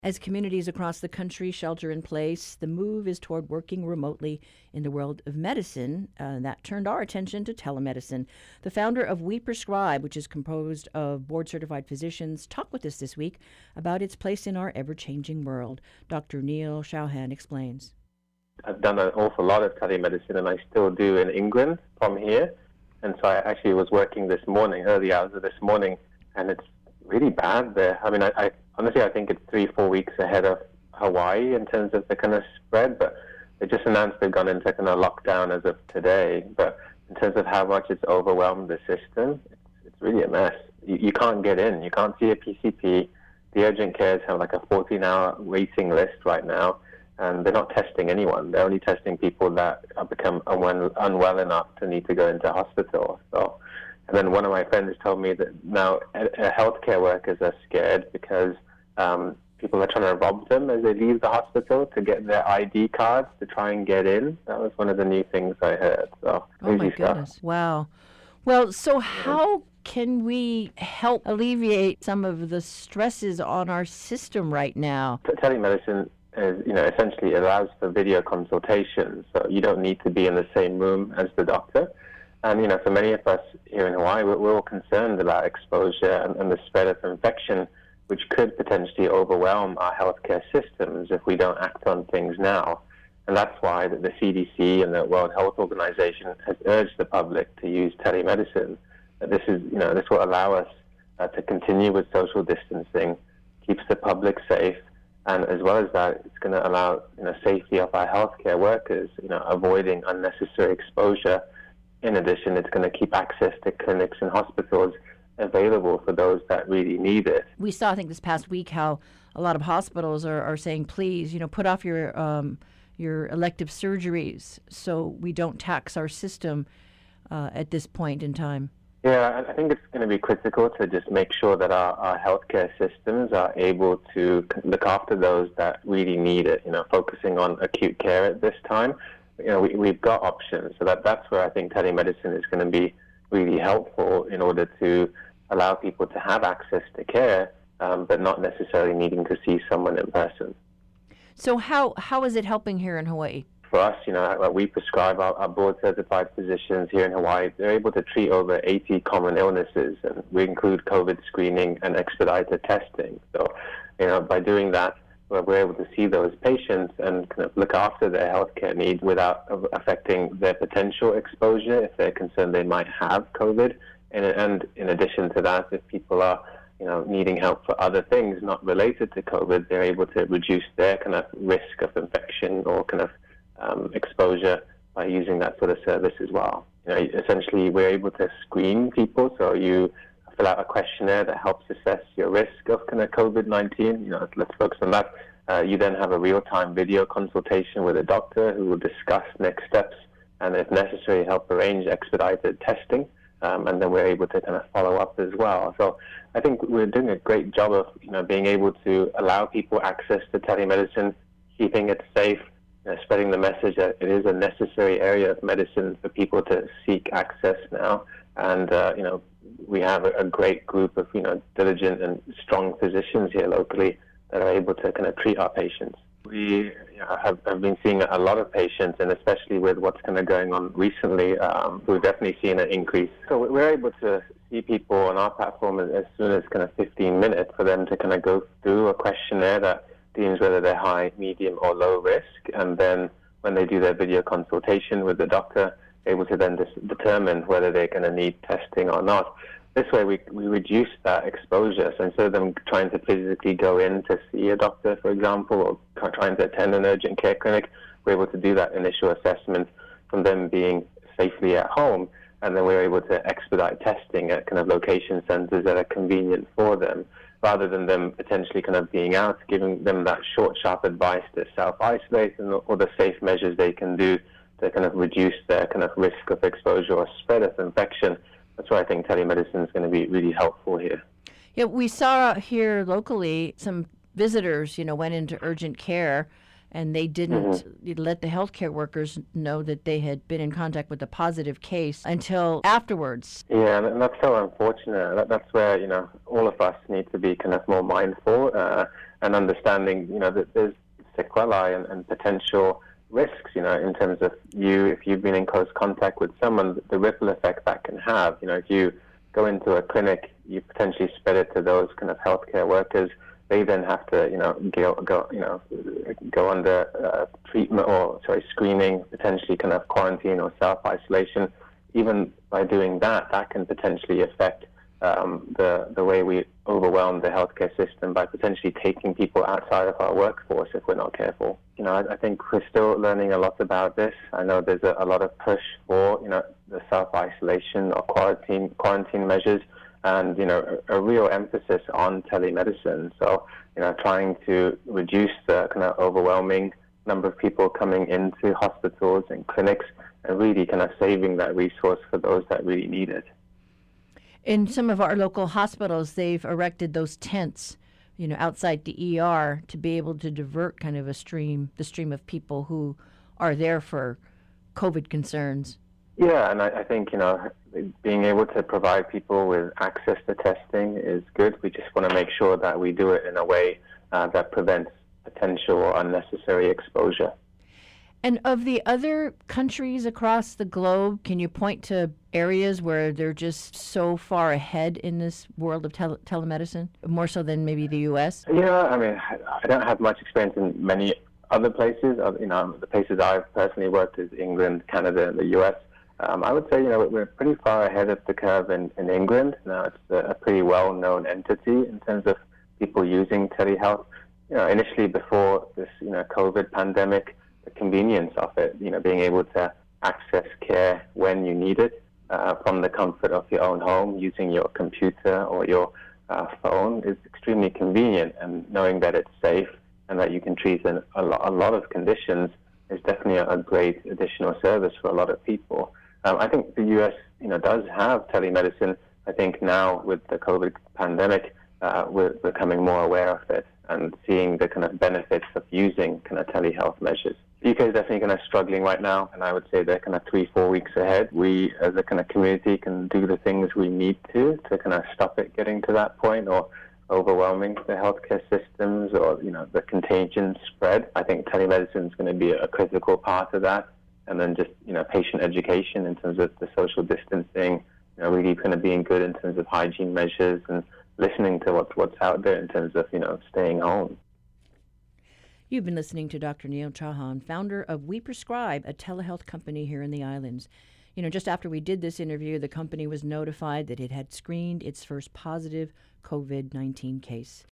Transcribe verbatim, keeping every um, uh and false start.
As communities across the country shelter in place, the move is toward working remotely in the world of medicine. Uh, that turned our attention to telemedicine. The founder of We Prescribe, which is composed of board-certified physicians, talked with us this week about its place in our ever-changing world. Doctor Neil Chauhan explains. I've done an awful lot of telemedicine, and I still do in England from here. And so I actually was working this morning, early hours of this morning, and it's really bad there. I mean, I, I honestly, I think it's three, four weeks ahead of Hawaii in terms of the kind of spread, but they just announced they've gone into kind of lockdown as of today. But in terms of how much it's overwhelmed the system, it's, it's really a mess. You, you can't get in. You can't see a P C P. The urgent cares have like a fourteen-hour waiting list right now, and they're not testing anyone. They're only testing people that have become unwell, unwell enough to need to go into hospital. So. And then one of my friends told me that now uh, healthcare workers are scared because um, people are trying to rob them as they leave the hospital to get their I D cards to try and get in. That was one of the new things I heard. So, oh, my goodness. Stuff. Wow. Well, so how can we help alleviate some of the stresses on our system right now? Telemedicine is, you know, essentially allows for video consultations. So you don't need to be in the same room as the doctor. And, you know, for many of us here in Hawaii, we're, we're all concerned about exposure and, and the spread of infection, which could potentially overwhelm our healthcare systems if we don't act on things now. And that's why the, the C D C and the World Health Organization has urged the public to use telemedicine. This is, you know, this will allow us uh, to continue with social distancing, keeps the public safe, and as well as that, it's going to allow, you know, safety of our healthcare workers, you know, avoiding unnecessary exposure. In addition, it's going to keep access to clinics and hospitals available for those that really need it. We saw, I think, this past week how a lot of hospitals are, are saying, please, you know, put off your um, your elective surgeries so we don't tax our system uh, at this point in time. Yeah, I think it's going to be critical to just make sure that our, our healthcare systems are able to look after those that really need it, you know, focusing on acute care at this time. You know, we, we've got options, so that, that's where I think telemedicine is going to be really helpful in order to allow people to have access to care, um, but not necessarily needing to see someone in person. So how how is it helping here in Hawaii? For us, you know, we prescribe our, our board-certified physicians here in Hawaii. They're able to treat over eighty common illnesses, and we include COVID screening and expedited testing. So, you know, by doing that, we're able to see those patients and kind of look after their healthcare needs without affecting their potential exposure if they're concerned they might have COVID. And, and in addition to that, if people are, you know, needing help for other things not related to COVID, they're able to reduce their kind of risk of infection or kind of um, exposure by using that sort of service as well. You know, essentially, we're able to screen people, so you fill out a questionnaire that helps assess your risk of kind of COVID nineteen. You know, let's focus on that. Uh, you then have a real-time video consultation with a doctor who will discuss next steps and, if necessary, help arrange expedited testing. Um, and then we're able to kind of follow up as well. So I think we're doing a great job of, you know, being able to allow people access to telemedicine, keeping it safe, you know, spreading the message that it is a necessary area of medicine for people to seek access now. And, uh, you know, we have a, a great group of, you know, diligent and strong physicians here locally that are able to kind of treat our patients. We you know, have, have been seeing a lot of patients, and especially with what's kind of going on recently, um, we've definitely seen an increase. So we're able to see people on our platform as, as soon as kind of fifteen minutes for them to kind of go through a questionnaire that deems whether they're high, medium, or low risk, and then when they do their video consultation with the doctor, able to then dis- determine whether they're going to need testing or not. This way, we we reduce that exposure. So instead of them trying to physically go in to see a doctor, for example, or trying to attend an urgent care clinic, we're able to do that initial assessment from them being safely at home, and then we're able to expedite testing at kind of location centers that are convenient for them, rather than them potentially kind of being out, giving them that short, sharp advice to self-isolate and all the safe measures they can do to kind of reduce their kind of risk of exposure or spread of infection. That's why I think telemedicine is going to be really helpful here. Yeah, we saw here locally some visitors, you know, went into urgent care and they didn't mm-hmm. let the healthcare workers know that they had been in contact with a positive case until afterwards. Yeah, and that's so unfortunate. That, that's where, you know, all of us need to be kind of more mindful. Uh, and understanding, you know, that there's sequelae and, and potential risks, you know, in terms of you, if you've been in close contact with someone, the ripple effect that can have. You know, if you go into a clinic, you potentially spread it to those kind of healthcare workers. They then have to, you know, go, go you know, go under uh, treatment or, sorry, screening, potentially kind of quarantine or self-isolation. Even by doing that, that can potentially affect um, the the way we overwhelm the healthcare system by potentially taking people outside of our workforce if we're not careful. You know, I, I think we're still learning a lot about this. I know there's a, a lot of push for, you know, the self-isolation or quarantine quarantine measures, and, you know, a, a real emphasis on telemedicine. So, you know, trying to reduce the kind of overwhelming number of people coming into hospitals and clinics, and really kind of saving that resource for those that really need it. In some of our local hospitals, they've erected those tents, you know, outside the E R to be able to divert kind of a stream, the stream of people who are there for COVID concerns. Yeah, and I, I think, you know, being able to provide people with access to testing is good. We just want to make sure that we do it in a way uh, that prevents potential or unnecessary exposure. And of the other countries across the globe, can you point to areas where they're just so far ahead in this world of tele- telemedicine, more so than maybe the U S? Yeah, I mean, I don't have much experience in many other places. You know, the places I've personally worked is England, Canada, and the U S. Um, I would say, you know, we're pretty far ahead of the curve in, in England. Now, it's a, a pretty well-known entity in terms of people using telehealth. You know, initially before this, you know, COVID pandemic, the convenience of it, you know, being able to access care when you need it uh, from the comfort of your own home using your computer or your uh, phone is extremely convenient, and knowing that it's safe and that you can treat an, a, lo- a lot of conditions is definitely a, a great additional service for a lot of people. Um, I think the U S, you know, does have telemedicine. I think now with the COVID pandemic, uh, we're becoming more aware of it and seeing the kind of benefits of using kind of telehealth measures. The U K is definitely kind of struggling right now, and I would say they're kind of three, four weeks ahead. We, as a kind of community, can do the things we need to to kind of stop it getting to that point or overwhelming the healthcare systems or, you know, the contagion spread. I think telemedicine is going to be a critical part of that. And then just, you know, patient education in terms of the social distancing, you know, really kind of being good in terms of hygiene measures and listening to what's, what's out there in terms of, you know, staying home. You've been listening to Doctor Neil Chauhan, founder of We Prescribe, a telehealth company here in the islands. You know, just after we did this interview, the company was notified that it had screened its first positive COVID nineteen case.